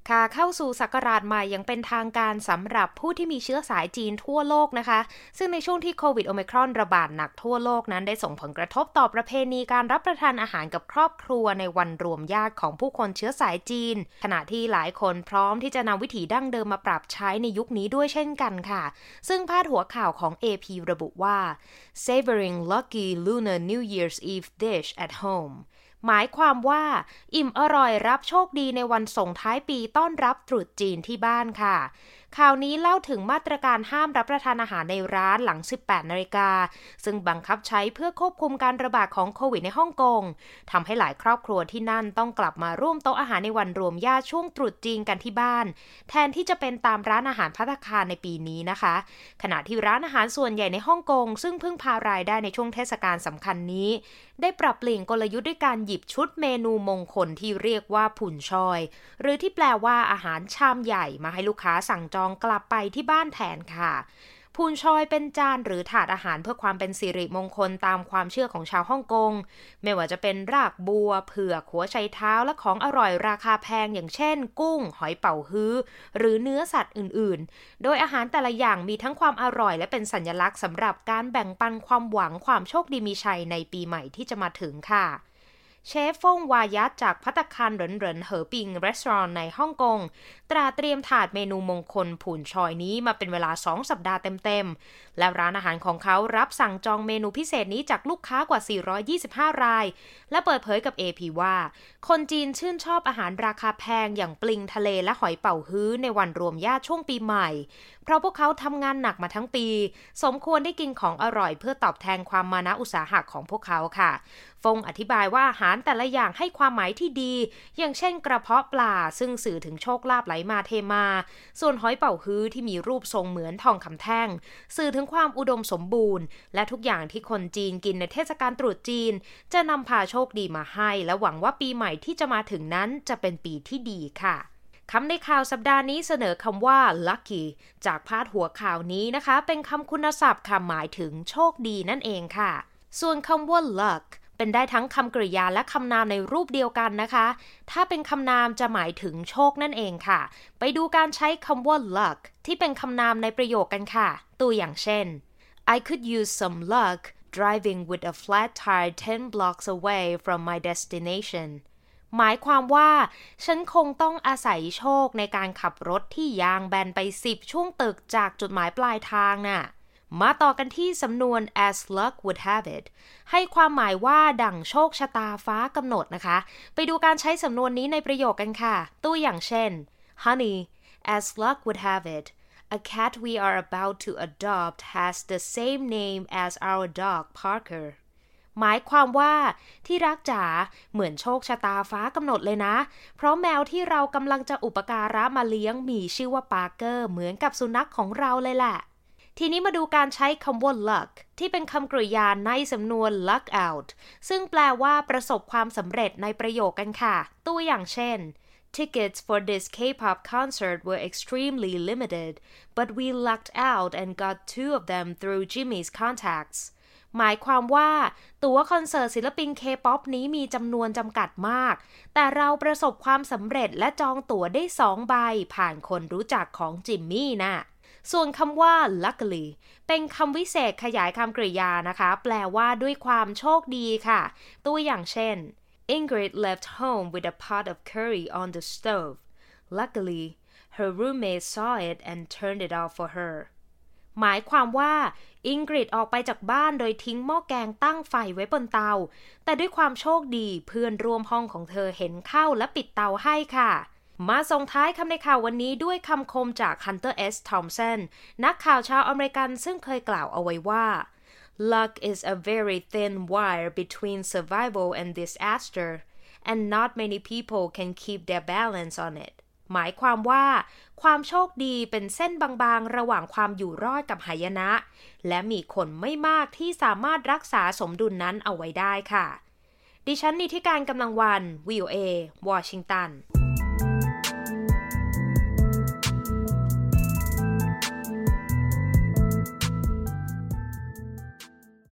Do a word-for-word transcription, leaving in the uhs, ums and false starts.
ค่ะเข้าสู่ศักราชใหม่อย่างเป็นทางการสำหรับผู้ที่มีเชื้อสายจีนทั่วโลกนะคะซึ่งในช่วงที่โควิดโอไมครอนระบาดหนักทั่วโลกนั้นได้ส่งผลกระทบต่อประเพณีการรับประทานอาหารกับครอบครัวในวันรวมญาติของผู้คนเชื้อสายจีนขณะที่หลายคนพร้อมที่จะนำวิถีดั้งเดิมมาปรับใช้ในยุคนี้ด้วยเช่นกันค่ะซึ่งพาดหัวข่าวของ เอ พี ระบุว่า Savoring Lucky Lunar New Year's Eve Dish at Homeหมายความว่าอิ่มอร่อยรับโชคดีในวันส่งท้ายปีต้อนรับตรุษจีนที่บ้านค่ะข่าวนี้เล่าถึงมาตรการห้ามรับประทานอาหารในร้านหลัง สิบแปดนาฬิกาซึ่งบังคับใช้เพื่อควบคุมการระบาดของโควิดในฮ่องกงทำให้หลายครอบครัวที่นั่นต้องกลับมาร่วมโต๊ะอาหารในวันรวมญาติช่วงตรุษจีนกันที่บ้านแทนที่จะเป็นตามร้านอาหารภัตตาคารในปีนี้นะคะขณะที่ร้านอาหารส่วนใหญ่ในฮ่องกงซึ่งพึ่งพารายได้ในช่วงเทศกาลสำคัญนี้ได้ปรับเปลี่ยนกลยุทธ์ด้วยการหยิบชุดเมนูมงคลที่เรียกว่าผุ่นชอยหรือที่แปลว่าอาหารชามใหญ่มาให้ลูกค้าสั่งจองกลับไปที่บ้านแทนค่ะพูนชอยเป็นจานหรือถาดอาหารเพื่อความเป็นสิริมงคลตามความเชื่อของชาวฮ่องกงไม่ว่าจะเป็นรากบัวเผือกหัวไชเท้าและของอร่อยราคาแพงอย่างเช่นกุ้งหอยเป๋าฮื้อหรือเนื้อสัตว์อื่นๆโดยอาหารแต่ละอย่างมีทั้งความอร่อยและเป็นสัญลักษณ์สำหรับการแบ่งปันความหวังความโชคดีมีชัยในปีใหม่ที่จะมาถึงค่ะเชฟฟงวายัตจากภัตตาคารเหรินเหรินเหอปิงรีสอร์ทในฮ่องกงตราเตรียมถาดเมนูมงคลผุ่นชอยนี้มาเป็นเวลาสองสัปดาห์เต็มๆและร้านอาหารของเขารับสั่งจองเมนูพิเศษนี้จากลูกค้ากว่าสี่ร้อยยี่สิบห้ารายและเปิดเผยกับ เอ พี ว่าคนจีนชื่นชอบอาหารราคาแพงอย่างปลิงทะเลและหอยเป๋าฮื้อในวันรวมญาติช่วงปีใหม่เพราะพวกเขาทำงานหนักมาทั้งปีสมควรได้กินของอร่อยเพื่อตอบแทนความมานะอุตสาหะของพวกเขาค่ะฟงอธิบายว่าอาหารแต่ละอย่างให้ความหมายที่ดีอย่างเช่นกระเพาะปลาซึ่งสื่อถึงโชคลาภไหลมาเทมาส่วนหอยเป๋าฮื้อที่มีรูปทรงเหมือนทองคำแท่งสื่อถึงความอุดมสมบูรณ์และทุกอย่างที่คนจีนกินในเทศกาลตรุษจีนจะนำพาโชคดีมาให้และหวังว่าปีใหม่ที่จะมาถึงนั้นจะเป็นปีที่ดีค่ะคำในข่าวสัปดาห์นี้เสนอคำว่า lucky จากพาดหัวข่าวนี้นะคะเป็นคำคุณศัพท์คำหมายถึงโชคดีนั่นเองค่ะส่วนคำว่า luck เป็นได้ทั้งคำกริยาและคำนามในรูปเดียวกันนะคะถ้าเป็นคำนามจะหมายถึงโชคนั่นเองค่ะไปดูการใช้คำว่า luck ที่เป็นคำนามในประโยคกันค่ะตัวอย่างเช่น I could use some luck driving with a flat tire ten blocks away from my destinationหมายความว่าฉันคงต้องอาศัยโชคในการขับรถที่ยางแบนไปสิบช่วงตึกจากจุดหมายปลายทางน่ะมาต่อกันที่สำนวน as luck would have it ให้ความหมายว่าดั่งโชคชะตาฟ้ากำหนดนะคะไปดูการใช้สำนวนนี้ในประโยคกันค่ะตัวอย่างเช่น Honey, as luck would have it, a cat we are about to adopt has the same name as our dog Parkerหมายความว่าที่รักจ๋าเหมือนโชคชะตาฟ้ากำหนดเลยนะเพราะแมวที่เรากำลังจะอุปการะมาเลี้ยงมีชื่อว่าปาร์เกอร์เหมือนกับสุนัขของเราเลยแหละทีนี้มาดูการใช้คำว่า luck ที่เป็นคำกริยาในสำนวน luck out ซึ่งแปลว่าประสบความสำเร็จในประโยคกันค่ะตัวอย่างเช่น Tickets for this K-pop concert were extremely limited, but we lucked out and got two of them through Jimmy's contactsหมายความว่าตั๋วคอนเสิร์ตศิลปิน K-pop นี้มีจำนวนจำกัดมากแต่เราประสบความสำเร็จและจองตั๋วได้สองใบผ่านคนรู้จักของจิมมี่น่ะส่วนคำว่า luckily เป็นคำวิเศษขยายคำกริยานะคะแปลว่าด้วยความโชคดีค่ะตัวอย่างเช่น Ingrid left home with a pot of curry on the stove. Luckily, her roommate saw it and turned it off for her.หมายความว่าอิงกริดออกไปจากบ้านโดยทิ้งหม้อแกงตั้งไฟไว้บนเตาแต่ด้วยความโชคดีเพื่อนร่วมห้องของเธอเห็นเข้าและปิดเตาให้ค่ะมาส่งท้ายคำในข่าววันนี้ด้วยคำคมจาก Hunter S. Thompson นักข่าวชาวอเมริกันซึ่งเคยกล่าวเอาไว้ว่า Luck is a very thin wire between survival and disaster, and not many people can keep their balance on it.หมายความว่าความโชคดีเป็นเส้นบางๆระหว่างความอยู่รอดกับหายนะและมีคนไม่มากที่สามารถรักษาสมดุลนั้นเอาไว้ได้ค่ะดิฉันนิติการกำลังวัน วี โอ เอ วอชิงตัน